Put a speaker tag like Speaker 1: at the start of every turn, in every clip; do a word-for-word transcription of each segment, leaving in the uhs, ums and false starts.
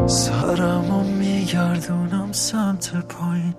Speaker 1: سرمو میگردونم سمت پایین،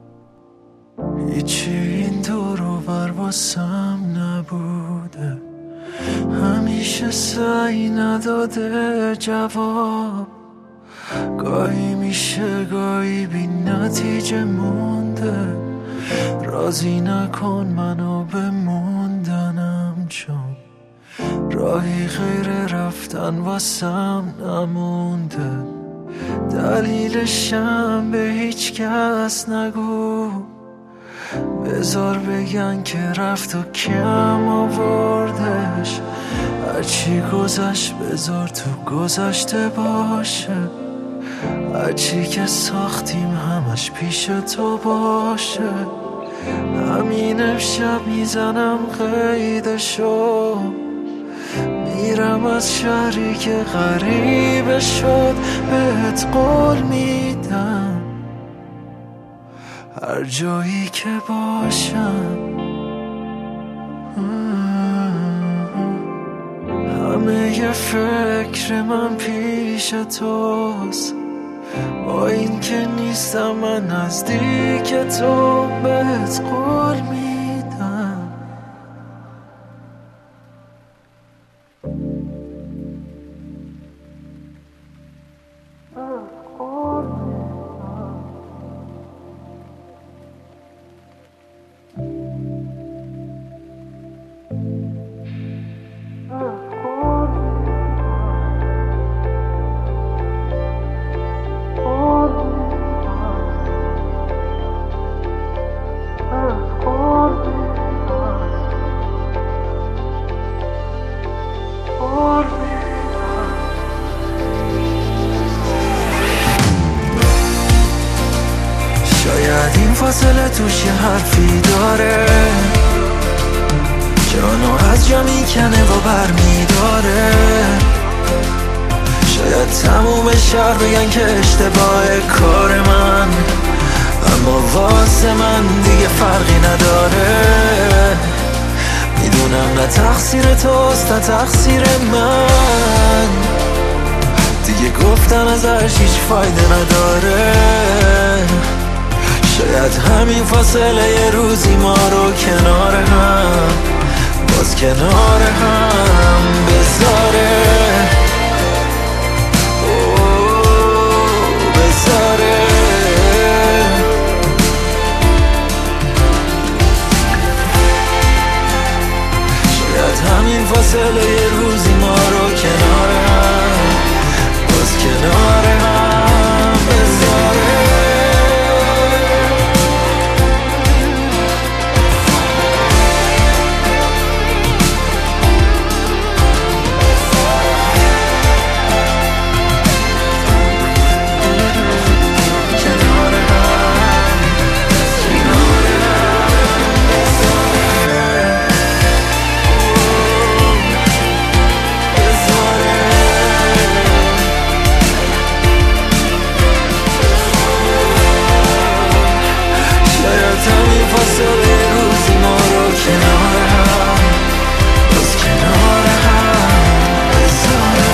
Speaker 1: هیچی این دور و بر واسم نبوده، همیشه سعی نداده جواب، گاهی میشه گاهی بی نتیجه مونده، راضی نکن منو به موندنم، چون راهی غیر رفتن واسم نمونده، دلیلشم به هیچ کس نگو، بذار بگن که رفت و کم آوردش، هرچی گذشت بذار تو گذشته باشه، هرچی که ساختیم همش پیش تو باشه، همین امشب میزنم قیدشو، میرم از شهری که غریبه شد، بهت قول میدم هر جایی که باشم، همه ی فکر من پیش توست، با این که نیستم من نزدیک تو، بهت قول میدم. شاید این فاصله توش یه حرفی داره، جانو از جا میکنه و بر میداره، شاید تموم شهر بگن که اشتباه کار من، اما واسه من دیگه فرقی نداره، میدونم نه تقصیر توست نه تقصیر من، دیگه گفتن ازش هیچ فایده نداره، شاید همین فاصله یه روزی ما رو کنار هم، باز کنار هم بذاره، بذاره، شاید همین فاصله یه روزی ما رو کنار هم، باز کنار هم بذاره.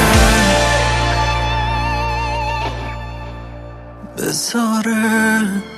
Speaker 1: بذاره